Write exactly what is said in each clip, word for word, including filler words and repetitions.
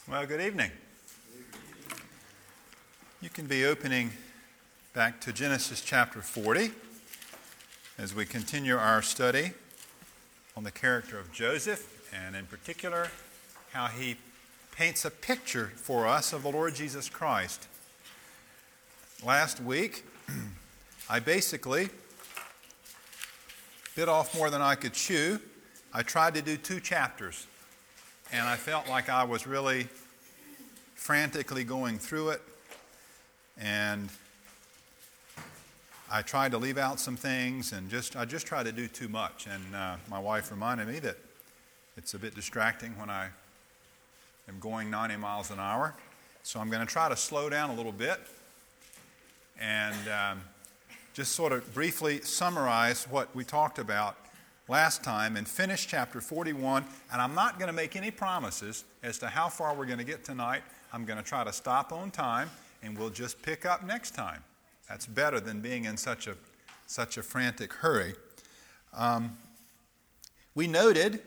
Well, good evening. You can be opening back to Genesis chapter forty as we continue our study on the character of Joseph, and in particular, how he paints a picture for us of the Lord Jesus Christ. Last week, I basically bit off more than I could chew. I tried to do two chapters, and I felt like I was really frantically going through it, and I tried to leave out some things, and just I just tried to do too much. And uh, my wife reminded me that it's a bit distracting when I am going ninety miles an hour. So I'm going to try to slow down a little bit and um, just sort of briefly summarize what we talked about last time and finish chapter forty-one. And I'm not going to make any promises as to how far we're going to get tonight. I'm going to try to stop on time, and we'll just pick up next time. That's better than being in such a such a frantic hurry. Um, we noted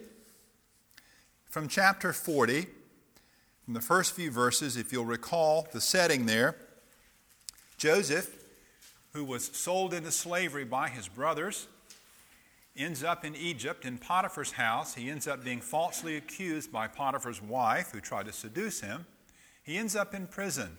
from chapter forty, from the first few verses, if you'll recall the setting there, Joseph, who was sold into slavery by his brothers, ends up in Egypt in Potiphar's house. He ends up being falsely accused by Potiphar's wife, who tried to seduce him. He ends up in prison.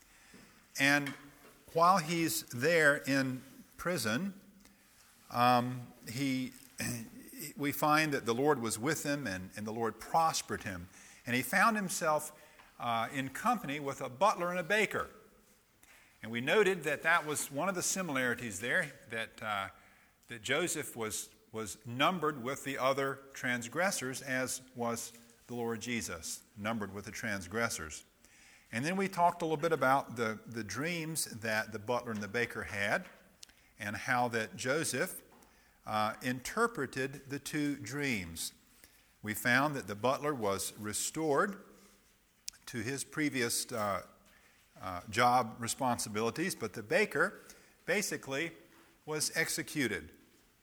And while he's there in prison, um, he, we find that the Lord was with him, and, and the Lord prospered him. And he found himself uh, in company with a butler and a baker. And we noted that that was one of the similarities there, that, uh, that Joseph was, was numbered with the other transgressors, as was the Lord Jesus, numbered with the transgressors. And then we talked a little bit about the, the dreams that the butler and the baker had, and how that Joseph uh, interpreted the two dreams. We found that the butler was restored to his previous uh, uh, job responsibilities, but the baker basically was executed.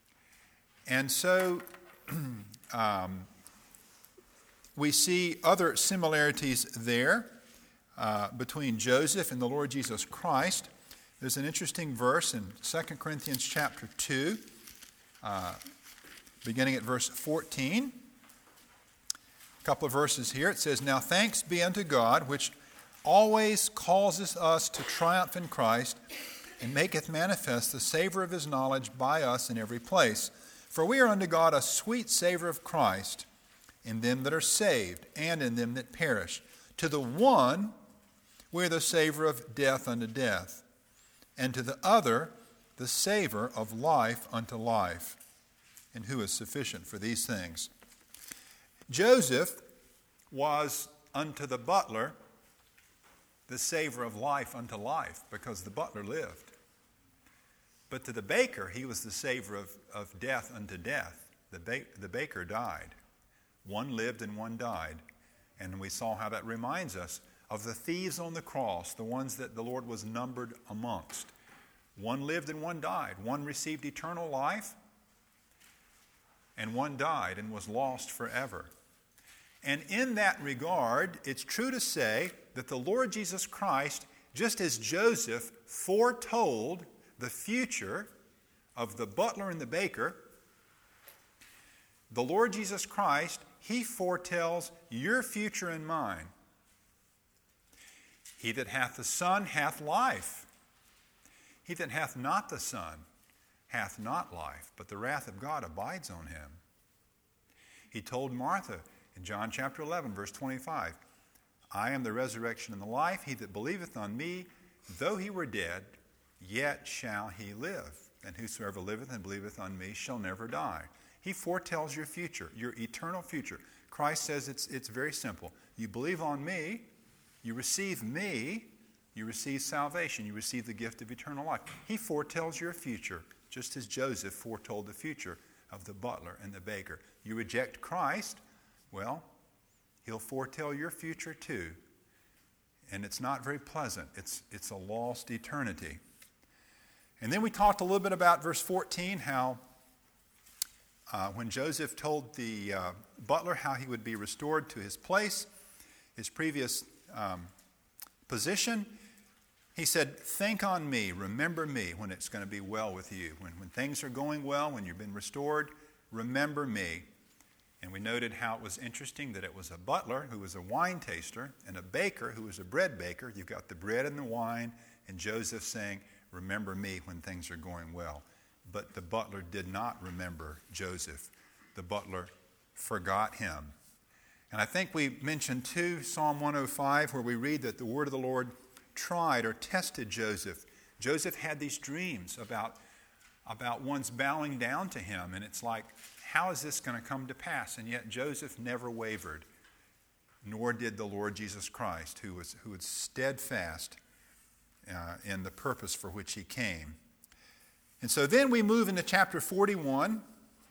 And so um, we see other similarities there. Uh, between Joseph and the Lord Jesus Christ. There's an interesting verse in Second Corinthians chapter two, uh, beginning at verse fourteen. A couple of verses here. It says, "Now thanks be unto God, which always causes us to triumph in Christ, and maketh manifest the savor of his knowledge by us in every place. For we are unto God a sweet savor of Christ in them that are saved, and in them that perish. To the one we are the savor of death unto death, and to the other the savor of life unto life. And who is sufficient for these things?" Joseph was unto the butler the savor of life unto life, because the butler lived. But to the baker, he was the savor of, of death unto death. The, ba- the baker died. One lived and one died. And we saw how that reminds us of the thieves on the cross, the ones that the Lord was numbered amongst. One lived and one died. One received eternal life, and one died and was lost forever. And in that regard, it's true to say that the Lord Jesus Christ, just as Joseph foretold the future of the butler and the baker, the Lord Jesus Christ, he foretells your future and mine. He that hath the Son hath life. He that hath not the Son hath not life, but the wrath of God abides on him. He told Martha in John chapter eleven, verse twenty-five, "I am the resurrection and the life. He that believeth on me, though he were dead, yet shall he live. And whosoever liveth and believeth on me shall never die." He foretells your future, your eternal future. Christ says it's, it's very simple. You believe on me, you receive me, you receive salvation, you receive the gift of eternal life. He foretells your future, just as Joseph foretold the future of the butler and the baker. You reject Christ, well, he'll foretell your future too. And it's not very pleasant. It's, it's a lost eternity. And then we talked a little bit about verse fourteen, how Uh, when Joseph told the uh, butler how he would be restored to his place, his previous um, position. He said, think on me, remember me when it's going to be well with you. When, when things are going well, when you've been restored, remember me. And we noted how it was interesting that it was a butler who was a wine taster and a baker who was a bread baker. You've got the bread and the wine, and Joseph saying, remember me when things are going well. But the butler did not remember Joseph. The butler forgot him. And I think we mentioned too Psalm one oh five, where we read that the word of the Lord tried or tested Joseph. Joseph had these dreams about, about one's bowing down to him, and it's like, how is this going to come to pass? And yet Joseph never wavered, nor did the Lord Jesus Christ, who was, who was steadfast uh, in the purpose for which he came. And so then we move into chapter forty-one,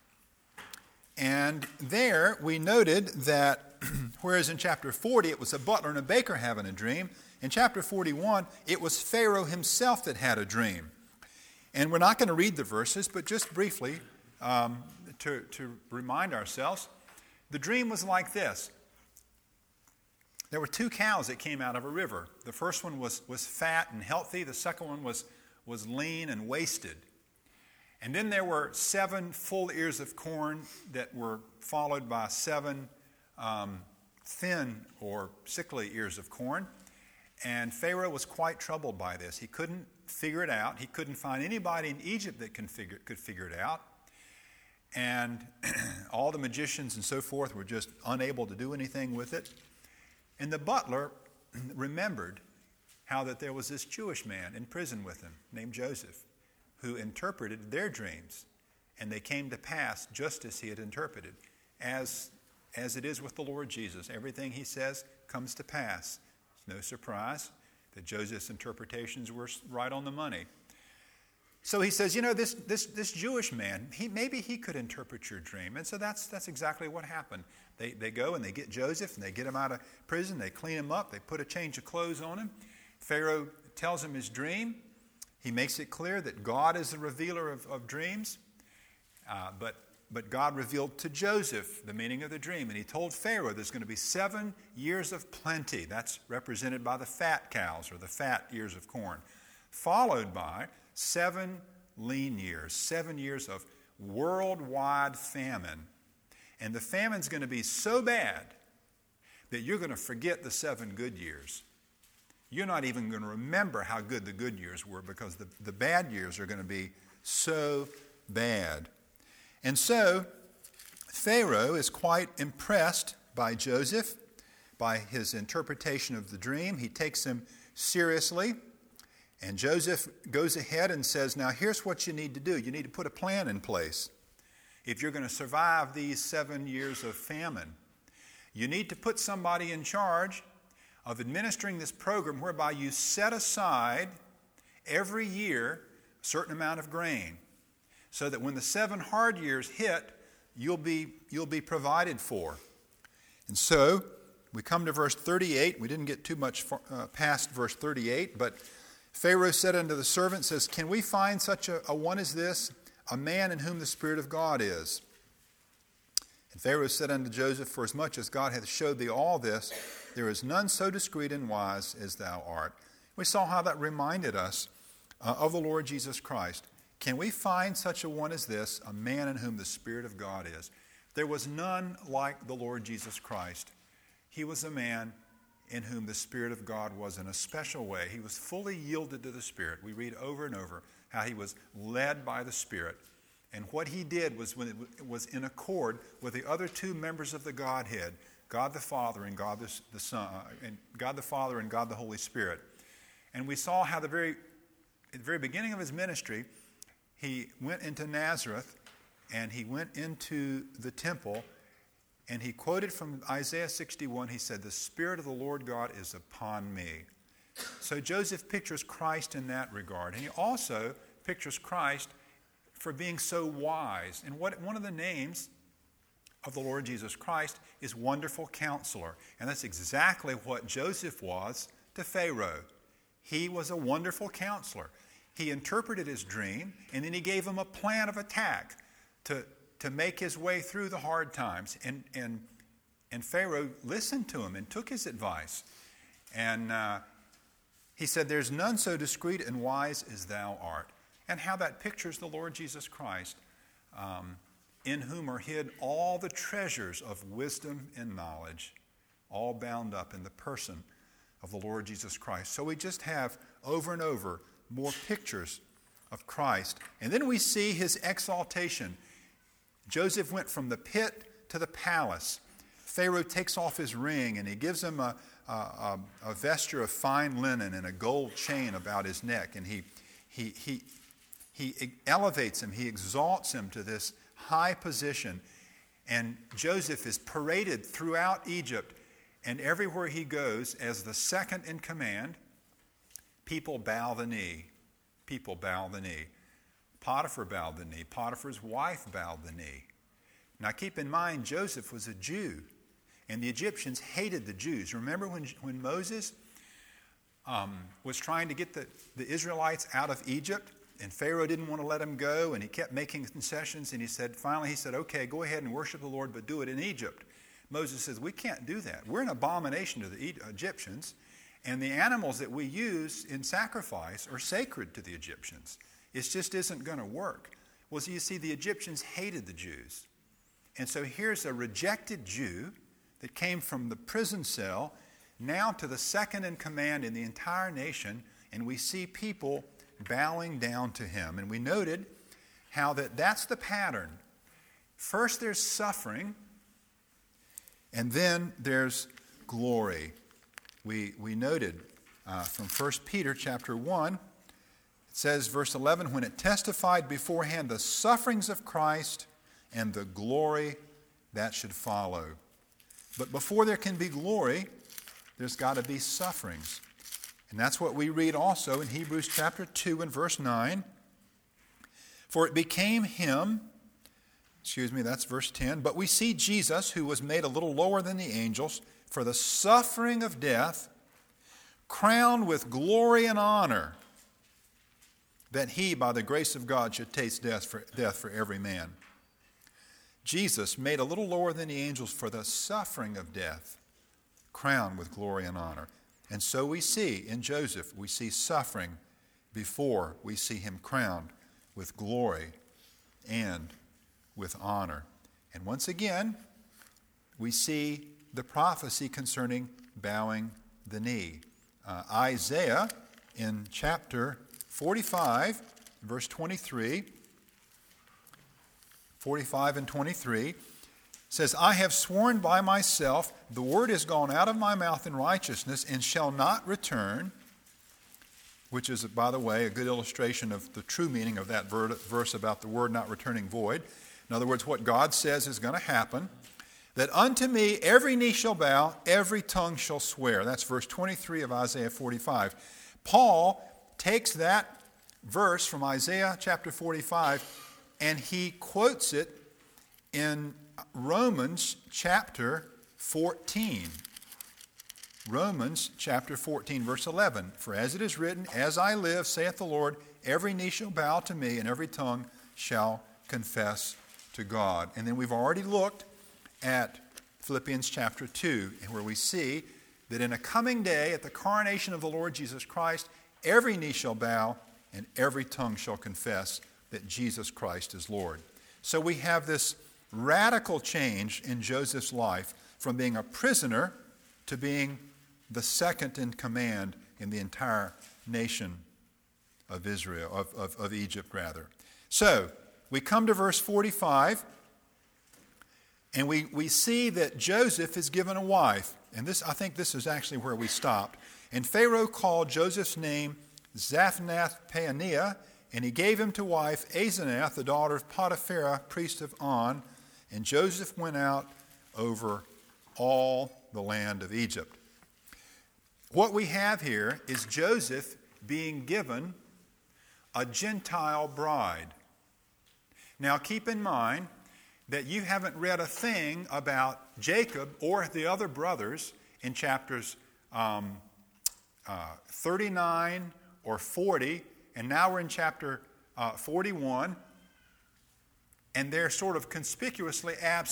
and there we noted that whereas in chapter forty it was a butler and a baker having a dream, in chapter forty-one it was Pharaoh himself that had a dream. And we're not going to read the verses, but just briefly um, to, to remind ourselves, the dream was like this. There were two cows that came out of a river. The first one was, was fat and healthy. The second one was, was lean and wasted. And then there were seven full ears of corn that were followed by seven um, thin or sickly ears of corn. And Pharaoh was quite troubled by this. He couldn't figure it out. He couldn't find anybody in Egypt that could figure, could figure it out. And all the magicians and so forth were just unable to do anything with it. And the butler remembered how that there was this Jewish man in prison with him named Joseph, who interpreted their dreams, and they came to pass just as he had interpreted. As, as it is with the Lord Jesus, everything he says comes to pass. It's no surprise that Joseph's interpretations were right on the money. So he says, you know, this, this, this Jewish man, he, maybe he could interpret your dream. And so that's, that's exactly what happened. They, they go and they get Joseph, and they get him out of prison, they clean him up, they put a change of clothes on him. Pharaoh tells him his dream. He makes it clear that God is the revealer of, of dreams, uh, but, but God revealed to Joseph the meaning of the dream, and he told Pharaoh there's going to be seven years of plenty. That's represented by the fat cows or the fat ears of corn, followed by seven lean years, seven years of worldwide famine. And the famine's going to be so bad that you're going to forget the seven good years. You're not even going to remember how good the good years were, because the, the bad years are going to be so bad. And so Pharaoh is quite impressed by Joseph, by his interpretation of the dream. He takes him seriously. And Joseph goes ahead and says, now here's what you need to do. You need to put a plan in place. If you're going to survive these seven years of famine, you need to put somebody in charge of administering this program whereby you set aside every year a certain amount of grain, so that when the seven hard years hit, you'll be, you'll be provided for. And so we come to verse thirty-eight. We didn't get too much far, uh, past verse thirty-eight, but Pharaoh said unto the servant, says, can we find such a, a one as this, a man in whom the Spirit of God is? And Pharaoh said unto Joseph, for as much as God hath showed thee all this, there is none so discreet and wise as thou art. We saw how that reminded us uh, of the Lord Jesus Christ. Can we find such a one as this, a man in whom the Spirit of God is? There was none like the Lord Jesus Christ. He was a man in whom the Spirit of God was in a special way. He was fully yielded to the Spirit. We read over and over how he was led by the Spirit. And what he did was when it was in accord with the other two members of the Godhead, God the Father and God the, the Son, and God the Father and God the Holy Spirit. And we saw how the very at the very beginning of his ministry, he went into Nazareth and he went into the temple. And he quoted from Isaiah sixty-one, he said, the Spirit of the Lord God is upon me. So Joseph pictures Christ in that regard. And he also pictures Christ for being so wise. And what one of the names of the Lord Jesus Christ is Wonderful Counselor. And that's exactly what Joseph was to Pharaoh. He was a wonderful counselor. He interpreted his dream, and then he gave him a plan of attack to to make his way through the hard times. And, and And Pharaoh listened to him and took his advice. And uh, he said, there's none so discreet and wise as thou art. And how that pictures the Lord Jesus Christ, um, in whom are hid all the treasures of wisdom and knowledge, all bound up in the person of the Lord Jesus Christ. So we just have over and over more pictures of Christ. And then we see his exaltation. Joseph went from the pit to the palace. Pharaoh takes off his ring and he gives him a, a, a vesture of fine linen and a gold chain about his neck. And he, he, he, he elevates him, he exalts him to this high position. And Joseph is paraded throughout Egypt. And everywhere he goes, as the second in command, people bow the knee. People bow the knee. Potiphar bowed the knee. Potiphar's wife bowed the knee. Now keep in mind, Joseph was a Jew, and the Egyptians hated the Jews. Remember when, when Moses um, was trying to get the, the Israelites out of Egypt, and Pharaoh didn't want to let them go, and he kept making concessions, and he said, finally he said, okay, go ahead and worship the Lord, but do it in Egypt. Moses says, we can't do that. We're an abomination to the Egyptians, and the animals that we use in sacrifice are sacred to the Egyptians. It just isn't going to work. Well, so you see, the Egyptians hated the Jews. And so here's a rejected Jew that came from the prison cell now to the second in command in the entire nation, and we see people bowing down to him. And we noted how that that's the pattern. First there's suffering, and then there's glory. We, we noted uh, from First Peter chapter one, it says, verse eleven, when it testified beforehand the sufferings of Christ and the glory that should follow. But before there can be glory, there's got to be sufferings. And that's what we read also in Hebrews chapter two and verse nine. For it became him, excuse me, that's verse ten, but we see Jesus, who was made a little lower than the angels, for the suffering of death, crowned with glory and honor, that he, by the grace of God, should taste death for, death for every man. Jesus, made a little lower than the angels for the suffering of death, crowned with glory and honor. And so we see in Joseph, we see suffering before we see him crowned with glory and with honor. And once again, we see the prophecy concerning bowing the knee. Uh, Isaiah in chapter forty-five, verse twenty-three, forty-five and twenty-three, says, I have sworn by myself, the word is gone out of my mouth in righteousness and shall not return, which is, by the way, a good illustration of the true meaning of that verse about the word not returning void. In other words, what God says is going to happen, that unto me every knee shall bow, every tongue shall swear. That's verse twenty-three of Isaiah forty-five. Paul takes that verse from Isaiah chapter forty-five and he quotes it in Romans chapter fourteen. Romans chapter fourteen, verse eleven. For as it is written, as I live, saith the Lord, every knee shall bow to me, and every tongue shall confess to God. And then we've already looked at Philippians chapter two, where we see that in a coming day, at the coronation of the Lord Jesus Christ, every knee shall bow, and every tongue shall confess that Jesus Christ is Lord. So we have this radical change in Joseph's life from being a prisoner to being the second in command in the entire nation of Israel, of, of, of Egypt rather. So we come to verse forty-five, and we, we see that Joseph is given a wife. And this, I think this is actually where we stopped. And Pharaoh called Joseph's name Zaphnath-Paaneah, and he gave him to wife Asenath, the daughter of Potiphar, priest of On. And Joseph went out over all the land of Egypt. What we have here is Joseph being given a Gentile bride. Now keep in mind that you haven't read a thing about Jacob or the other brothers in chapters um, uh, thirty-nine or forty, and now we're in chapter uh, forty-one, and they're sort of conspicuously absent.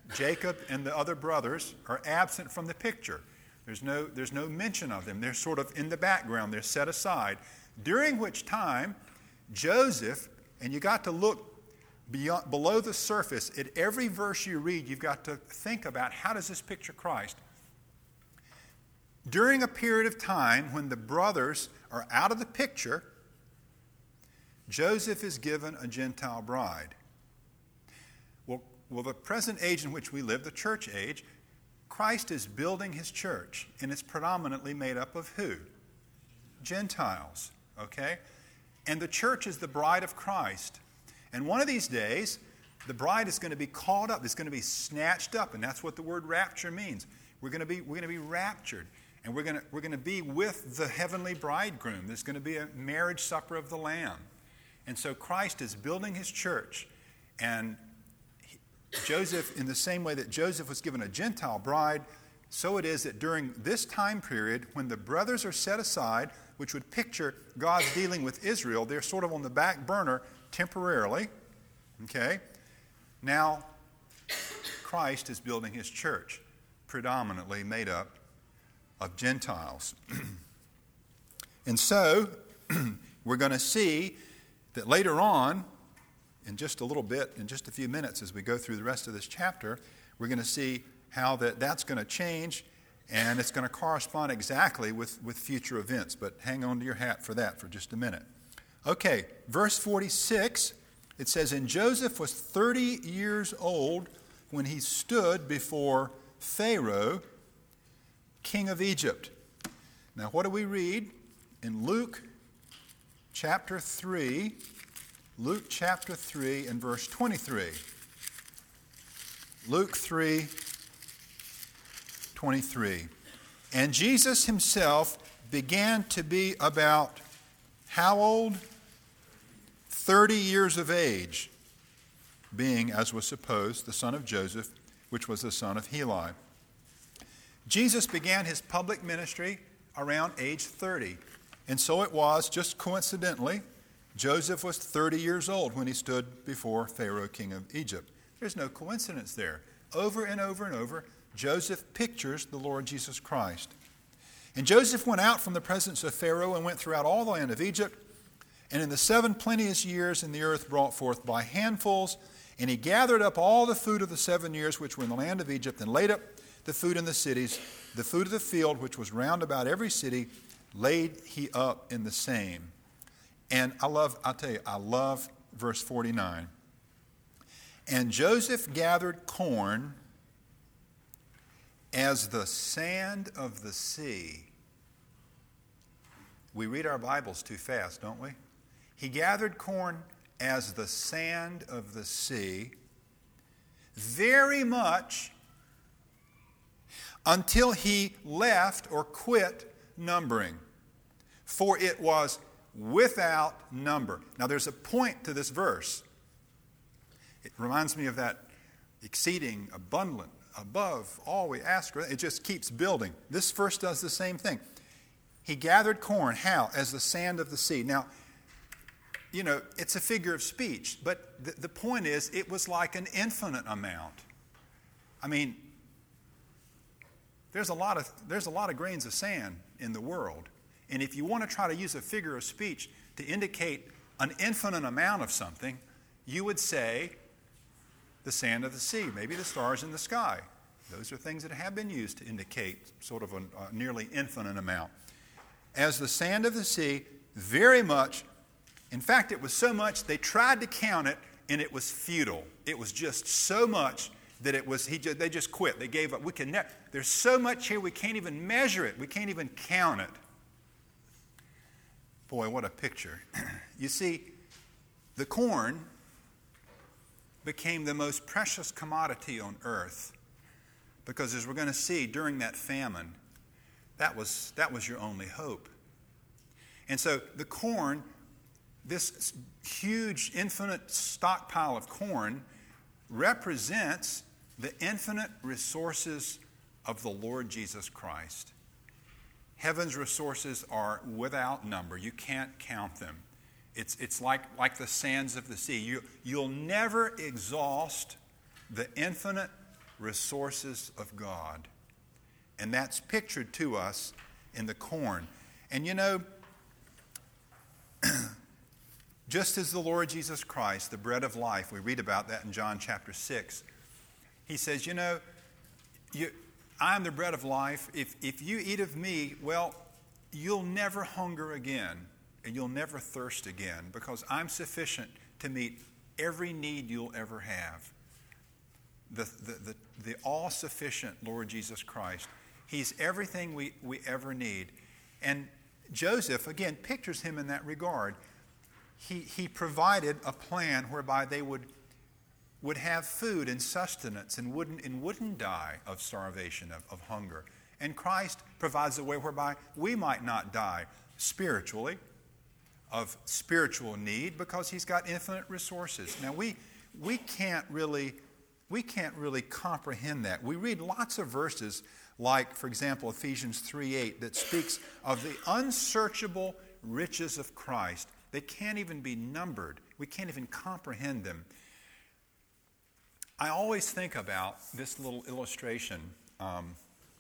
Jacob and the other brothers are absent from the picture. There's no, there's no mention of them. They're sort of in the background. They're set aside. During which time, Joseph, and you got to look beyond, below the surface. At every verse you read, you've got to think about, how does this picture Christ? During a period of time when the brothers are out of the picture, Joseph is given a Gentile bride. Well, well, the present age in which we live, the church age, Christ is building his church, and it's predominantly made up of who? Gentiles, okay? And the church is the bride of Christ. And one of these days, the bride is going to be caught up. It's going to be snatched up, and that's what the word rapture means. We're going to be, we're going to be raptured, and we're going to, we're going to be with the heavenly bridegroom. There's going to be a marriage supper of the Lamb. And so Christ is building his church, and he, Joseph, in the same way that Joseph was given a Gentile bride, so it is that during this time period, when the brothers are set aside, which would picture God's dealing with Israel, they're sort of on the back burner temporarily, okay? Now, Christ is building his church, predominantly made up of Gentiles. And so, we're going to see that later on, in just a little bit, in just a few minutes as we go through the rest of this chapter, we're going to see how that, that's going to change, and it's going to correspond exactly with, with future events. But hang on to your hat for that for just a minute. Okay, verse forty-six, it says, "And Joseph was thirty years old when he stood before Pharaoh, king of Egypt." Now, what do we read in Luke chapter three? Luke chapter three and verse twenty-three. Luke three, twenty-three. "And Jesus himself began to be about," how old? Thirty years of age, being, as was supposed, the son of Joseph, which was the son of Heli. Jesus began his public ministry around age thirty. And so it was, just coincidentally, Joseph was thirty years old when he stood before Pharaoh, king of Egypt. There's no coincidence there. Over and over and over, Joseph pictures the Lord Jesus Christ. "And Joseph went out from the presence of Pharaoh and went throughout all the land of Egypt. And in the seven plenteous years in the earth brought forth by handfuls. And he gathered up all the food of the seven years which were in the land of Egypt, and laid up the food in the cities. The food of the field, which was round about every city, laid he up in the same." And I love, I'll tell you, I love verse forty-nine. "And Joseph gathered corn as the sand of the sea." We read our Bibles too fast, don't we? "He gathered corn as the sand of the sea, very much until he left or quit numbering, for it was without number." Now there's a point to this verse. It reminds me of that exceeding, abundant, above all we ask. It just keeps building. This verse does the same thing. He gathered corn, how? As the sand of the sea. Now, you know, it's a figure of speech, but the, the point is, it was like an infinite amount. I mean, there's a lot of there's a lot of grains of sand in the world, and if you want to try to use a figure of speech to indicate an infinite amount of something, you would say the sand of the sea, maybe the stars in the sky. Those are things that have been used to indicate sort of a, a nearly infinite amount. As the sand of the sea, very much. In fact, it was so much they tried to count it, and it was futile. It was just so much that it was. He just, they just quit. They gave up. We can. Ne- There's so much here we can't even measure it. We can't even count it. Boy, what a picture! You see, the corn became the most precious commodity on earth because, as we're going to see, during that famine, that was that was your only hope. And so the corn, this huge, infinite stockpile of corn, represents the infinite resources of the Lord Jesus Christ. Heaven's resources are without number. You can't count them. It's, it's like, like the sands of the sea. You, you'll never exhaust the infinite resources of God. And that's pictured to us in the corn. And you know, just as the Lord Jesus Christ, the bread of life, we read about that in John chapter six. He says, you know, you, I am the bread of life. If, if you eat of me, well, you'll never hunger again and you'll never thirst again, because I'm sufficient to meet every need you'll ever have. The, the, the, the all-sufficient Lord Jesus Christ. He's everything we, we ever need. And Joseph, again, pictures him in that regard. He, he provided a plan whereby they would, would have food and sustenance and wouldn't, and wouldn't die of starvation, of, of hunger. And Christ provides a way whereby we might not die spiritually, of spiritual need, because he's got infinite resources. Now, we, we can't really, we can't really comprehend that. We read lots of verses like, for example, Ephesians three eight, that speaks of the unsearchable riches of Christ. They can't even be numbered. We can't even comprehend them. I always think about this little illustration. Um,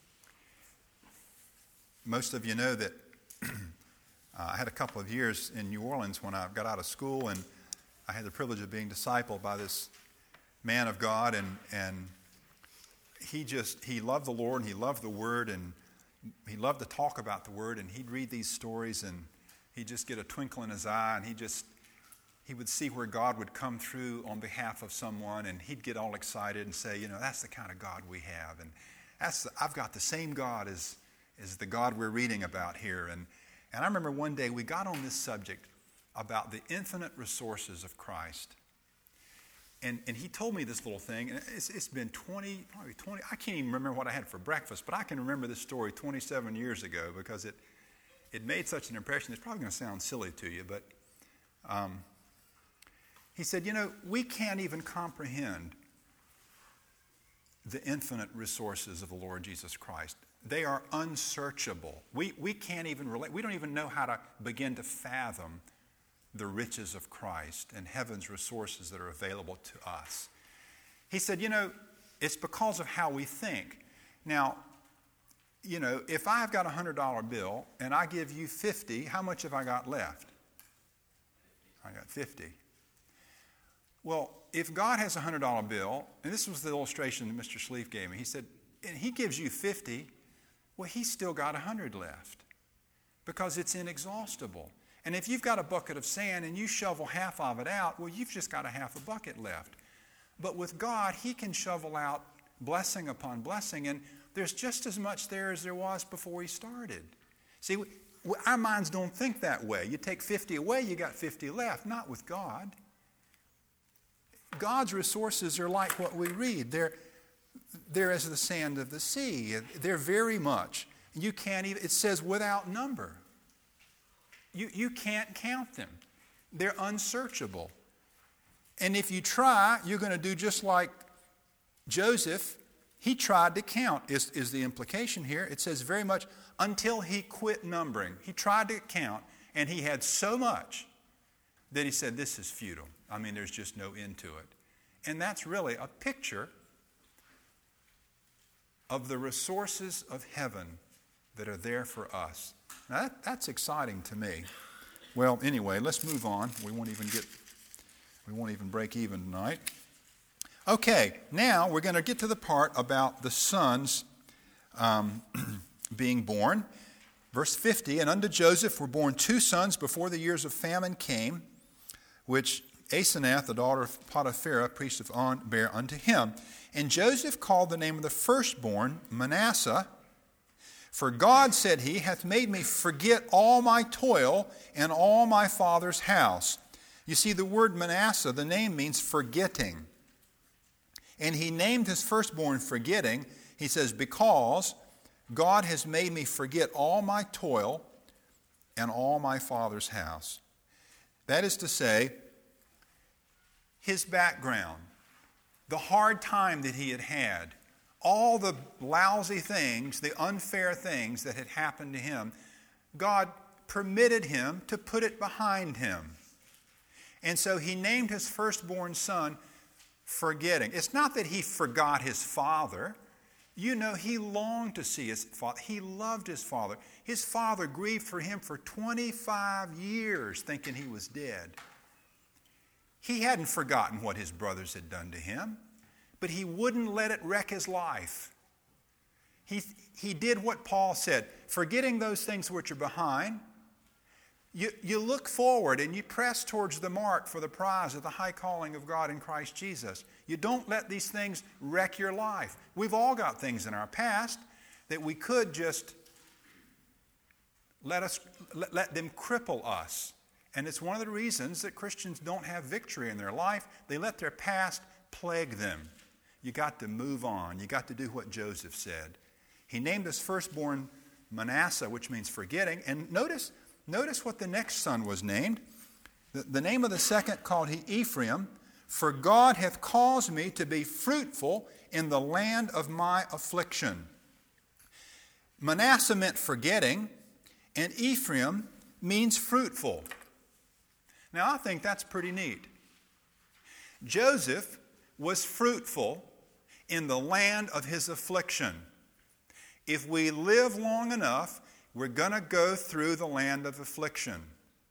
most of you know that uh, I had a couple of years in New Orleans when I got out of school, and I had the privilege of being discipled by this man of God, and and he just, he loved the Lord, and he loved the Word, and he loved to talk about the Word, and he'd read these stories, and he'd just get a twinkle in his eye, and he just, he would see where God would come through on behalf of someone, and he'd get all excited and say, you know, that's the kind of God we have, and that's the, I've got the same God as, as the God we're reading about here. And, and I remember one day we got on this subject about the infinite resources of Christ. And, and he told me this little thing, and it's, it's been twenty, probably twenty, I can't even remember what I had for breakfast, but I can remember this story twenty-seven years ago, because it, it made such an impression. It's probably going to sound silly to you, but um, he said, you know, we can't even comprehend the infinite resources of the Lord Jesus Christ. They are unsearchable. We, we can't even relate. We don't even know how to begin to fathom the riches of Christ and heaven's resources that are available to us. He said, you know, it's because of how we think. Now, you know, if I've got a one hundred dollar bill and I give you fifty, how much have I got left? I got fifty. Well, if God has a one hundred dollar bill, and this was the illustration that Mister Schlief gave me, he said, and he gives you fifty, well, he's still got one hundred left, because it's inexhaustible. And if you've got a bucket of sand and you shovel half of it out, well, you've just got a half a bucket left. But with God, he can shovel out blessing upon blessing, and there's just as much there as there was before he started. See, we, our minds don't think that way. You take fifty away, you got fifty left. Not with God. God's resources are like what we read. They're, they're as the sand of the sea. They're very much. You can't even, it says without number. You, you can't count them. They're unsearchable. And if you try, you're going to do just like Joseph. He tried to count, is, is the implication here. It says very much until he quit numbering. He tried to count, and he had so much that he said, this is futile. I mean, there's just no end to it. And that's really a picture of the resources of heaven that are there for us. Now that, that's exciting to me. Well, anyway, let's move on. We won't even get, we won't even break even tonight. Okay, now we're going to get to the part about the sons um, being born. Verse fifty, and unto Joseph were born two sons before the years of famine came, which Asenath, the daughter of Potipherah, priest of On, bare unto him. And Joseph called the name of the firstborn Manasseh, for God, said he, hath made me forget all my toil and all my father's house. You see, the word Manasseh, the name means forgetting. And he named his firstborn forgetting. He says, because God has made me forget all my toil and all my father's house. That is to say, his background, the hard time that he had had, all the lousy things, the unfair things that had happened to him, God permitted him to put it behind him. And so he named his firstborn son forgetting. It's not that he forgot his father. You know, he longed to see his father. He loved his father. His father grieved for him for twenty-five years, thinking he was dead. He hadn't forgotten what his brothers had done to him, but he wouldn't let it wreck his life. He, he did what Paul said, forgetting those things which are behind. You, you look forward and you press towards the mark for the prize of the high calling of God in Christ Jesus. You don't let these things wreck your life. We've all got things in our past that we could just let us let, let them cripple us. And it's one of the reasons that Christians don't have victory in their life. They let their past plague them. You got to move on. You got to do what Joseph said. He named his firstborn Manasseh, which means forgetting. And notice, notice what the next son was named. The, the name of the second called he Ephraim. For God hath caused me to be fruitful in the land of my affliction. Manasseh meant forgetting, and Ephraim means fruitful. Now, I think that's pretty neat. Joseph was fruitful in the land of his affliction. If we live long enough, we're going to go through the land of affliction.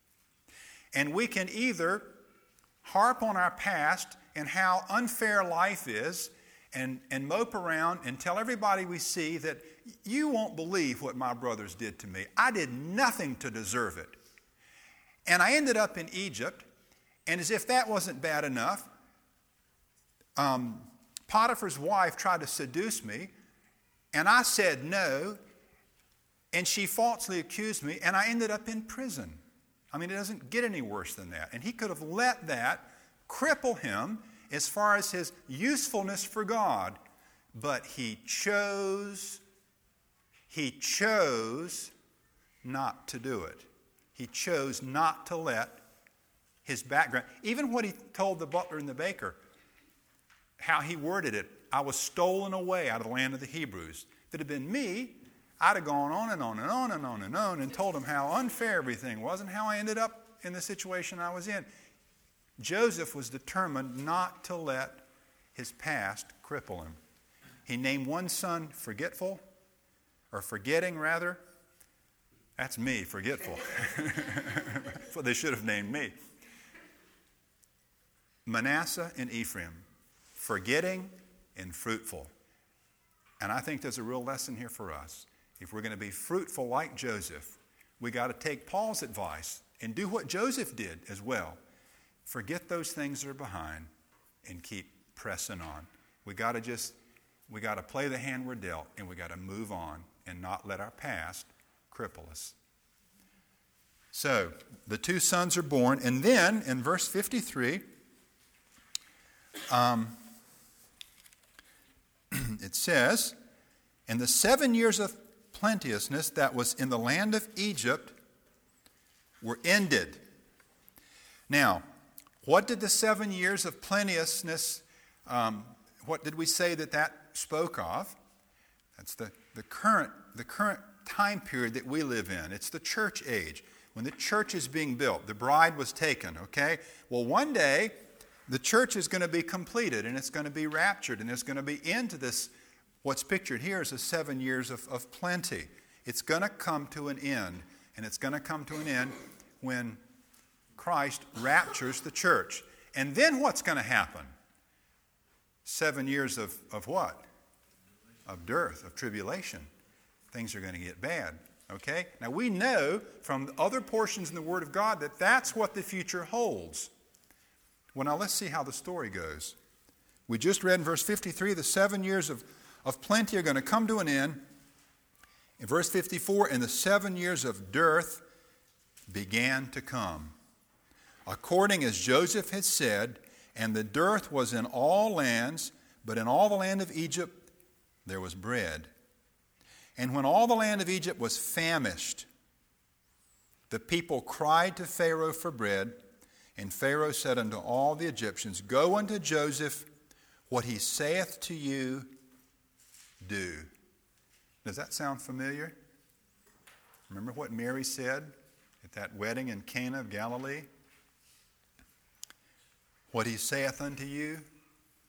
And we can either harp on our past and how unfair life is and, and mope around and tell everybody we see that you won't believe what my brothers did to me. I did nothing to deserve it. And I ended up in Egypt, and as if that wasn't bad enough, um, Potiphar's wife tried to seduce me, and I said no, and she falsely accused me, and I ended up in prison. I mean, it doesn't get any worse than that. And he could have let that cripple him as far as his usefulness for God, but he chose, he chose not to do it. He chose not to let his background, even what he told the butler and the baker, how he worded it, I was stolen away out of the land of the Hebrews. If it had been me, I'd have gone on and on and on and on and on and told him how unfair everything was and how I ended up in the situation I was in. Joseph was determined not to let his past cripple him. He named one son forgetful, or forgetting rather. That's me, forgetful. That's what they should have named me. Manasseh and Ephraim, forgetting and fruitful. And I think there's a real lesson here for us. If we're going to be fruitful like Joseph, we got to take Paul's advice and do what Joseph did as well. Forget those things that are behind and keep pressing on. We got to just, we got to play the hand we're dealt, and we got to move on and not let our past cripple us. So, the two sons are born, and then in verse fifty-three, um, it says, and the seven years of plenteousness that was in the land of Egypt were ended. Now, what did the seven years of plenteousness, um, what did we say that that spoke of? That's the, the current the current time period that we live in. It's the church age. When the church is being built, the bride was taken, okay? Well, one day, the church is going to be completed, and it's going to be raptured, and there's going to be into this, what's pictured here is the seven years of, of plenty. It's going to come to an end, and it's going to come to an end when Christ raptures the church. And then what's going to happen? Seven years of, of what? Of dearth, of tribulation. Things are going to get bad, okay? Now we know from other portions in the Word of God that that's what the future holds. Well, now let's see how the story goes. We just read in verse fifty-three, the seven years of, of plenty are going to come to an end. In verse fifty-four, and the seven years of dearth began to come. According as Joseph had said, and the dearth was in all lands, but in all the land of Egypt there was bread. And when all the land of Egypt was famished, the people cried to Pharaoh for bread, and Pharaoh said unto all the Egyptians, Go unto Joseph, what he saith to you, do. Does that sound familiar? Remember what Mary said at that wedding in Cana of Galilee? What he saith unto you,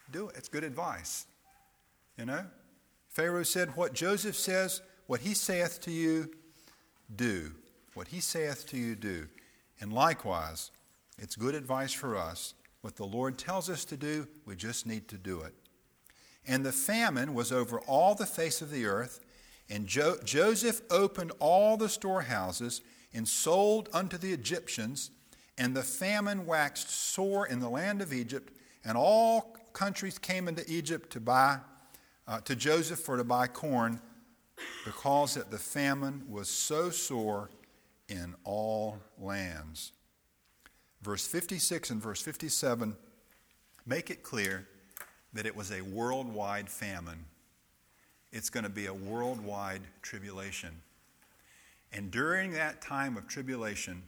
do it. It's good advice. You know? Pharaoh said, what Joseph says, what he saith to you, do. What he saith to you, do. And likewise, it's good advice for us. What the Lord tells us to do, we just need to do it. And the famine was over all the face of the earth, and jo- Joseph opened all the storehouses and sold unto the Egyptians, and the famine waxed sore in the land of Egypt, and all countries came into Egypt to buy uh, to Joseph for to buy corn, because that the famine was so sore in all lands. Verse fifty-six and verse fifty-seven make it clear that it was a worldwide famine. It's going to be a worldwide tribulation. And during that time of tribulation,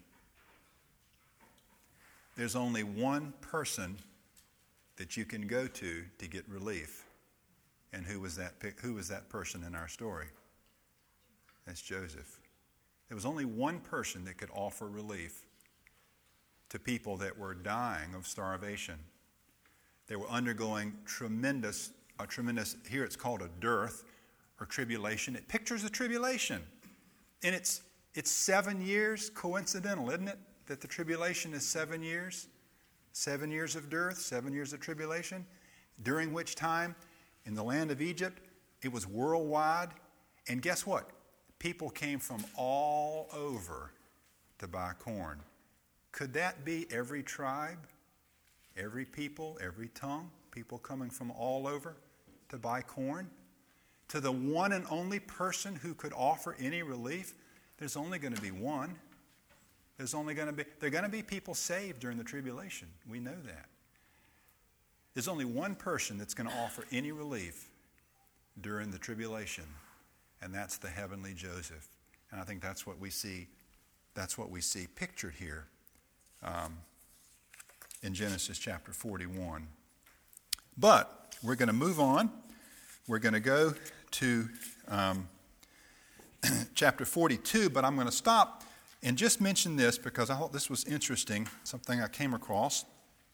there's only one person that you can go to to get relief. And who was that, who was that person in our story? That's Joseph. There was only one person that could offer relief to people that were dying of starvation. They were undergoing tremendous, a tremendous, here it's called a dearth or tribulation. It pictures a tribulation. And it's it's seven years, coincidental, isn't it? That the tribulation is seven years. Seven years of dearth, seven years of tribulation, during which time in the land of Egypt, it was worldwide. And guess what? People came from all over to buy corn. Could that be every tribe, every people, every tongue? People coming from all over to buy corn? To the one and only person who could offer any relief, there's only going to be one. There's only going to be, there are going to be people saved during the tribulation. We know that. There's only one person that's going to offer any relief during the tribulation, and that's the heavenly Joseph. And I think that's what we see, that's what we see pictured here um, in Genesis chapter forty-one. But we're going to move on. We're going to go to um, chapter forty-two, but I'm going to stop and just mention this because I thought this was interesting, something I came across.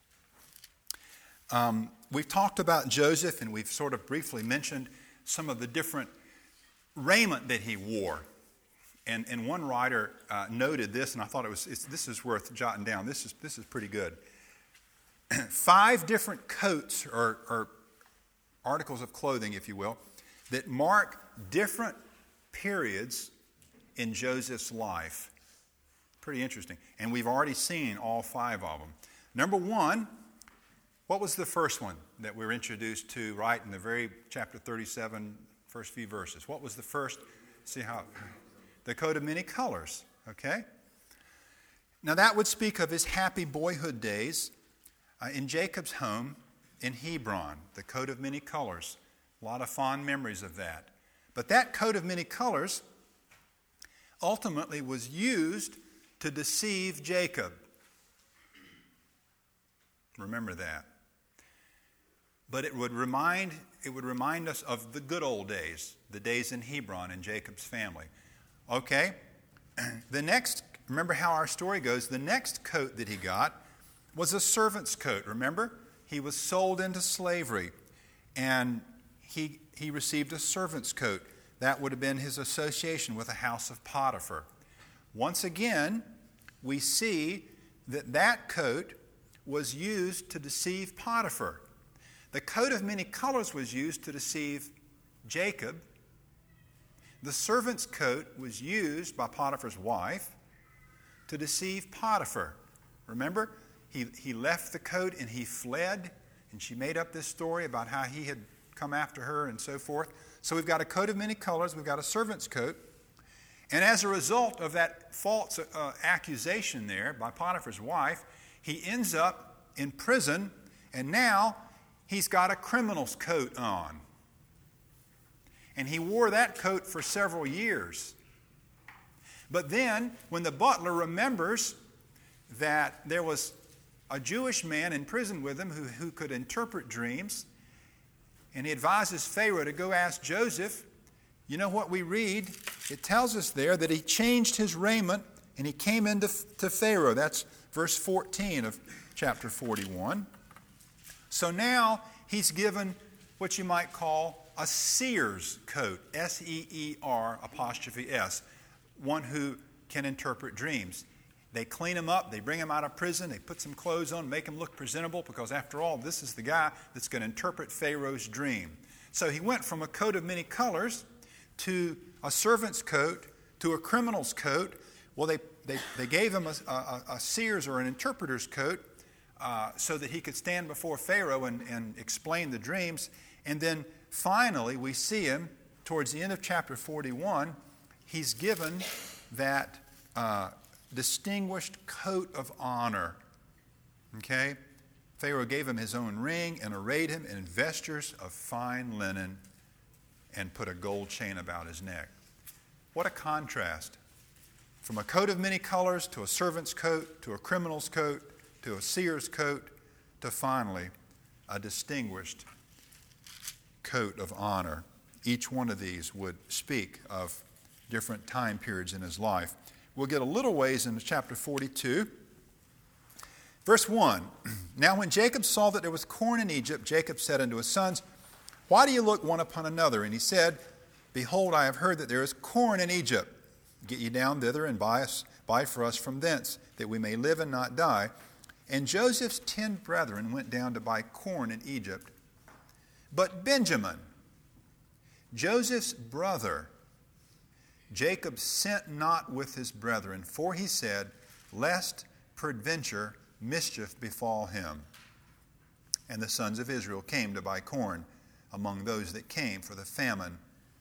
Um, we've talked about Joseph, and we've sort of briefly mentioned some of the different raiment that he wore. And, and one writer uh, noted this, and I thought it was it's, this is worth jotting down. This is this is pretty good. Five different coats or, or articles of clothing, if you will, that mark different periods in Joseph's life. Pretty interesting. And we've already seen all five of them. Number one, what was the first one that we're introduced to right in the very chapter thirty-seven, first few verses? What was the first? See how? The coat of many colors, okay? Now that would speak of his happy boyhood days uh, in Jacob's home in Hebron, the coat of many colors. A lot of fond memories of that. But that coat of many colors ultimately was used to deceive Jacob. Remember that. But it would remind it would remind us of the good old days, the days in Hebron in Jacob's family. Okay, the next, remember how our story goes, the next coat that he got was a servant's coat, remember? He was sold into slavery, and he, he received a servant's coat. That would have been his association with the house of Potiphar. Once again, we see that that coat was used to deceive Potiphar. The coat of many colors was used to deceive Jacob. The servant's coat was used by Potiphar's wife to deceive Potiphar. Remember, he, he left the coat and he fled, and she made up this story about how he had come after her and so forth. So we've got a coat of many colors, we've got a servant's coat, and as a result of that false uh, accusation there by Potiphar's wife, he ends up in prison, and now he's got a criminal's coat on. And he wore that coat for several years. But then, when the butler remembers that there was a Jewish man in prison with him who, who could interpret dreams, and he advises Pharaoh to go ask Joseph, you know what we read? It tells us there that he changed his raiment and he came into to Pharaoh. That's verse fourteen of chapter forty-one. So now he's given what you might call a seer's coat, S E E R apostrophe S, one who can interpret dreams. They clean him up, they bring him out of prison, they put some clothes on, make him look presentable, because after all, this is the guy that's going to interpret Pharaoh's dream. So he went from a coat of many colors to a servant's coat to a criminal's coat. Well, they, they, they gave him a, a, a seer's or an interpreter's coat uh, so that he could stand before Pharaoh and, and explain the dreams. And then finally, we see him towards the end of chapter forty-one, he's given that uh, distinguished coat of honor. Okay? Pharaoh gave him his own ring and arrayed him in vestures of fine linen and put a gold chain about his neck. What a contrast. From a coat of many colors to a servant's coat, to a criminal's coat, to a seer's coat, to finally a distinguished coat of honor. Each one of these would speak of different time periods in his life. We'll get a little ways into chapter forty-two. Verse one, now when Jacob saw that there was corn in Egypt, Jacob said unto his sons, why do you look one upon another? And he said, behold, I have heard that there is corn in Egypt. Get ye down thither and buy us, buy for us from thence, that we may live and not die. And Joseph's ten brethren went down to buy corn in Egypt. But Benjamin, Joseph's brother, Jacob sent not with his brethren, for he said, lest peradventure mischief befall him. And the sons of Israel came to buy corn among those that came, for the famine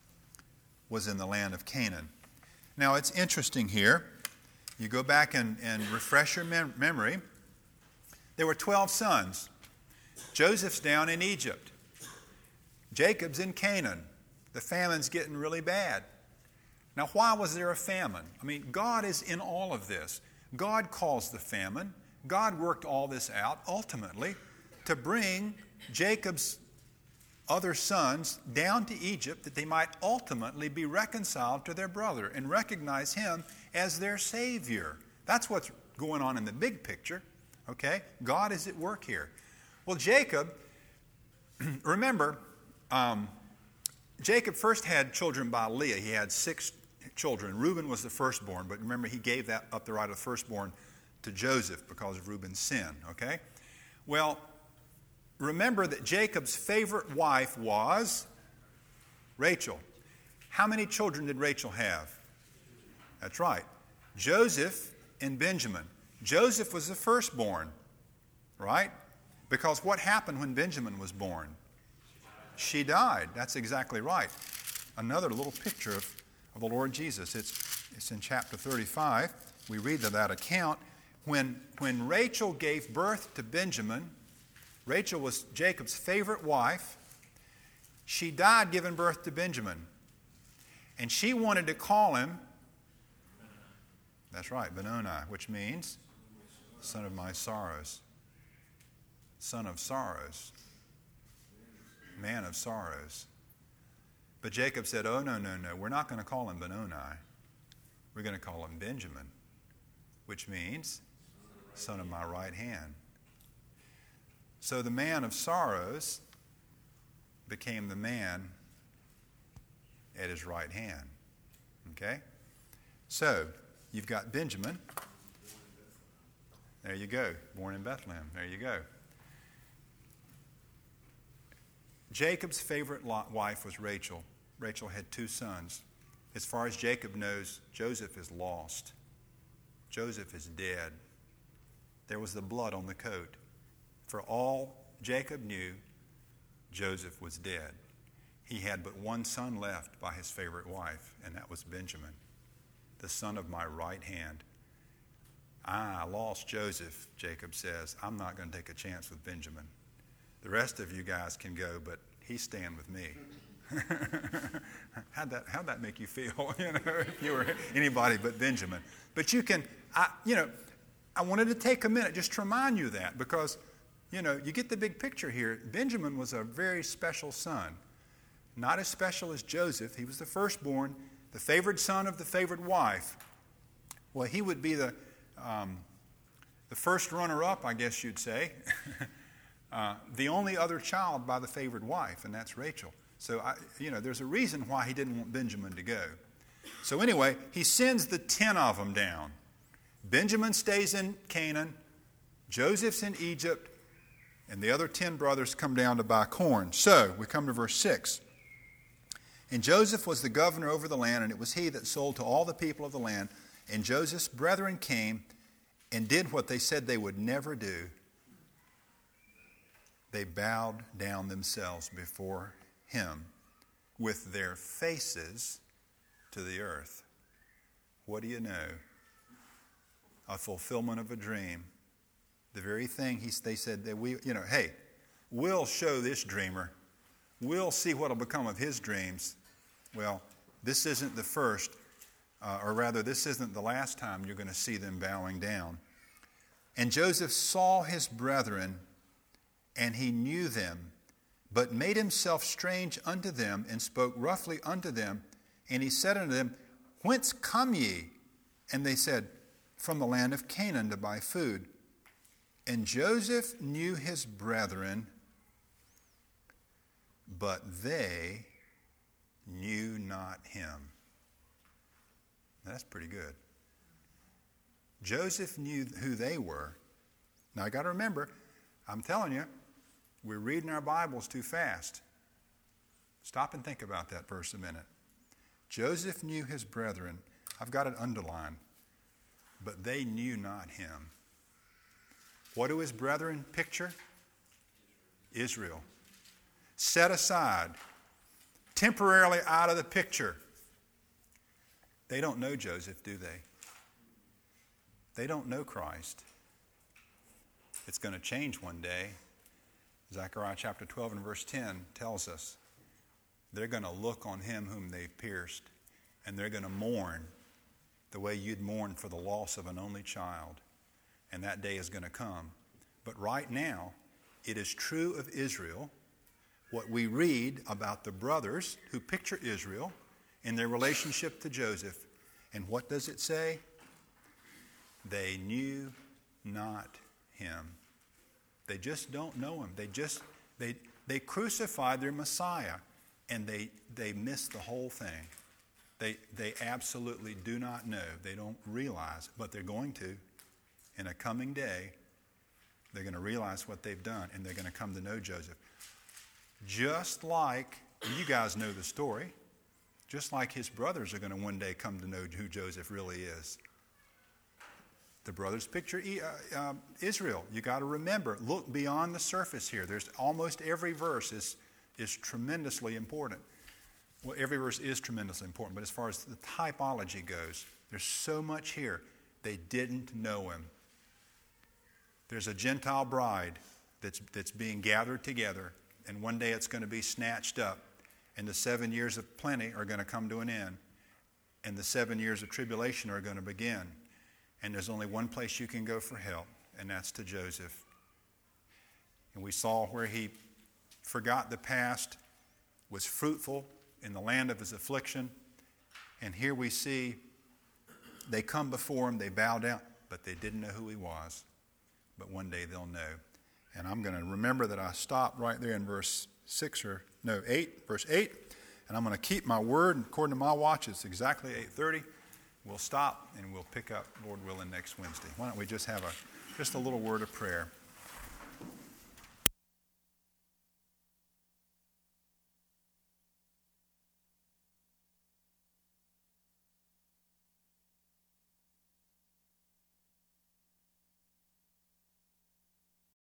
was in the land of Canaan. Now it's interesting here. You go back and, and refresh your mem- memory. There were twelve sons. Joseph's down in Egypt. Jacob's in Canaan. The famine's getting really bad. Now, why was there a famine? I mean, God is in all of this. God caused the famine. God worked all this out, ultimately, to bring Jacob's other sons down to Egypt that they might ultimately be reconciled to their brother and recognize him as their Savior. That's what's going on in the big picture, okay? God is at work here. Well, Jacob, remember, um, Jacob first had children by Leah. He had six children. Reuben was the firstborn, but remember, he gave that up the right of the firstborn to Joseph because of Reuben's sin, okay? Well, remember that Jacob's favorite wife was Rachel. How many children did Rachel have? That's right. Joseph and Benjamin. Joseph was the firstborn, right? Because what happened when Benjamin was born? She died. That's exactly right. Another little picture of, of the Lord Jesus. It's, it's in chapter thirty-five. We read that, that account. When, when Rachel gave birth to Benjamin, Rachel was Jacob's favorite wife. She died giving birth to Benjamin. And she wanted to call him, that's right, Benoni, which means son of my sorrows. Son of sorrows. Man of sorrows. But Jacob said, oh, no, no, no, we're not going to call him Benoni. We're going to call him Benjamin, which means son of my right hand. So the man of sorrows became the man at his right hand. Okay? So, you've got Benjamin. There you go. Born in Bethlehem. There you go. Jacob's favorite wife was Rachel. Rachel had two sons. As far as Jacob knows, Joseph is lost. Joseph is dead. There was the blood on the coat. For all Jacob knew, Joseph was dead. He had but one son left by his favorite wife, and that was Benjamin, the son of my right hand. I lost Joseph, Jacob says. I'm not going to take a chance with Benjamin. The rest of you guys can go, but he's staying with me. how'd that how'd that make you feel? You know, if you were anybody but Benjamin. But you can, I, you know, I wanted to take a minute just to remind you that because, you know, you get the big picture here. Benjamin was a very special son. Not as special as Joseph. He was the firstborn, the favored son of the favored wife. Well, he would be the um, the first runner-up, I guess you'd say. Uh, the only other child by the favored wife, and that's Rachel. So, I, you know, there's a reason why he didn't want Benjamin to go. So anyway, he sends the ten of them down. Benjamin stays in Canaan. Joseph's in Egypt. And the other ten brothers come down to buy corn. So we come to verse six. And Joseph was the governor over the land, and it was he that sold to all the people of the land. And Joseph's brethren came and did what they said they would never do. They bowed down themselves before him with their faces to the earth. What do you know? A fulfillment of a dream. The very thing he, they said that we, you know, hey, we'll show this dreamer. We'll see what will become of his dreams. Well, this isn't the first, uh, or rather, this isn't the last time you're going to see them bowing down. And Joseph saw his brethren, and he knew them, but made himself strange unto them, and spoke roughly unto them. And he said unto them, Whence come ye? And they said, From the land of Canaan to buy food. And Joseph knew his brethren, but they knew not him. That's pretty good. Joseph knew who they were. Now, I got to remember, I'm telling you, we're reading our Bibles too fast. Stop and think about that verse a minute. Joseph knew his brethren. I've got it underlined. But they knew not him. What do his brethren picture? Israel. Set aside. Temporarily out of the picture. They don't know Joseph, do they? They don't know Christ. It's going to change one day. Zechariah chapter twelve and verse ten tells us they're going to look on him whom they pierced, and they're going to mourn the way you'd mourn for the loss of an only child. And that day is going to come. But right now, it is true of Israel, what we read about the brothers who picture Israel in their relationship to Joseph. And what does it say? They knew not him. They just don't know him. They just, they they crucified their Messiah, and they, they missed the whole thing. They, they absolutely do not know. They don't realize, but they're going to. In a coming day, they're going to realize what they've done, and they're going to come to know Joseph. Just like, you guys know the story, just like his brothers are going to one day come to know who Joseph really is. The brothers picture uh, uh, Israel. You got to remember, look beyond the surface here. There's almost every verse is, is tremendously important. Well, every verse is tremendously important, but as far as the typology goes, there's so much here. They didn't know him. There's a Gentile bride that's, that's being gathered together, and one day it's going to be snatched up, and the seven years of plenty are going to come to an end, and the seven years of tribulation are going to begin. And there's only one place you can go for help, and that's to Joseph. And we saw where he forgot the past, was fruitful in the land of his affliction. And here we see they come before him, they bow down, but they didn't know who he was. But one day they'll know. And I'm going to remember that I stopped right there in verse six or, no, eight, verse eight. And I'm going to keep my word. According to my watch, it's exactly eight thirty. We'll stop and we'll pick up, Lord willing, next Wednesday. Why don't we just have a just a little word of prayer.